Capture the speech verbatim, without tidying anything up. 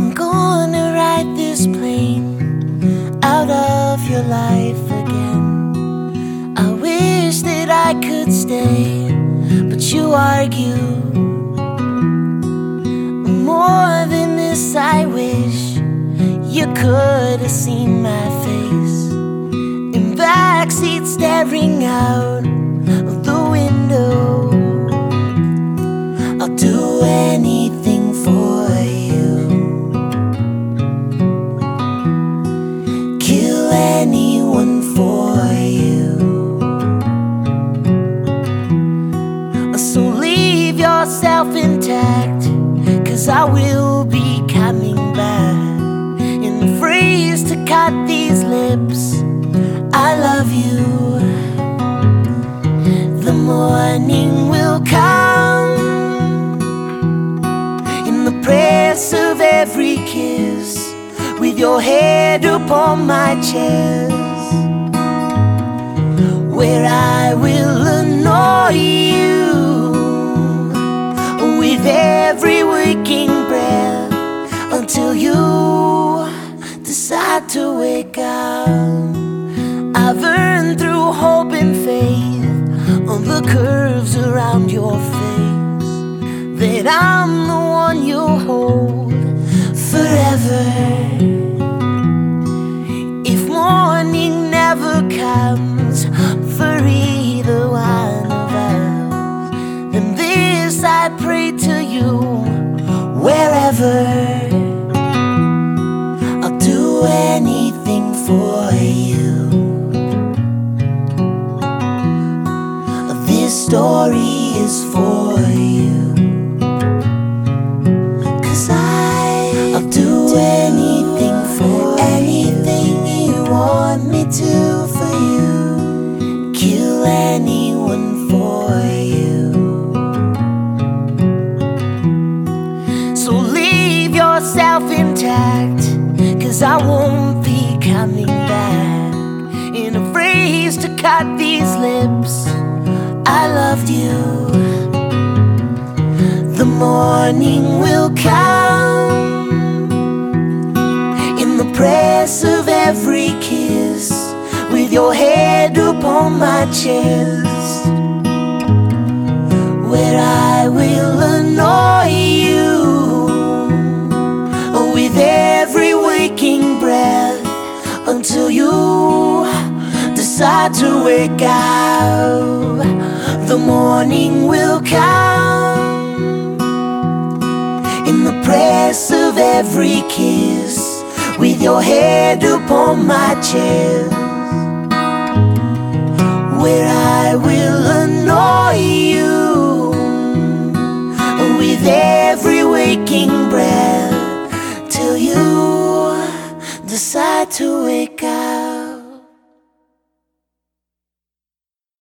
I'm gonna ride this plane out of your life again. I wish that I could stay, but you argue. More than this, I wish you could have seen my face in backseat staring out of the window. I'll do anything for you, kill anyone for you. So leave yourself intact, 'cause I will be coming back. In the phrase to cut these lips, I love you. The morning will come, in the press of every kiss, with your head upon my chest, where I will annoy you with every waking breath, until you decide to wake up. I've earned through hope and faith on the curves around your face that I'm the one you'll hold forever. If morning never comes for either one of us, then this I pray to you, wherever. I'll do anything for you. This story is for you, 'cause I, I'll do anything for anything you want me to for you, kill anyone for you. So leave yourself intact, 'cause I won't be coming back. In a phrase to cut these lips, I loved you. The morning will come, in the press of every kiss, with your head upon my chest, where I will annoy you with every waking breath, until you decide to wake up. The morning will come, in the press of every kiss, with your head upon my chest, where I will annoy you with every waking breath, till you decide to wake up.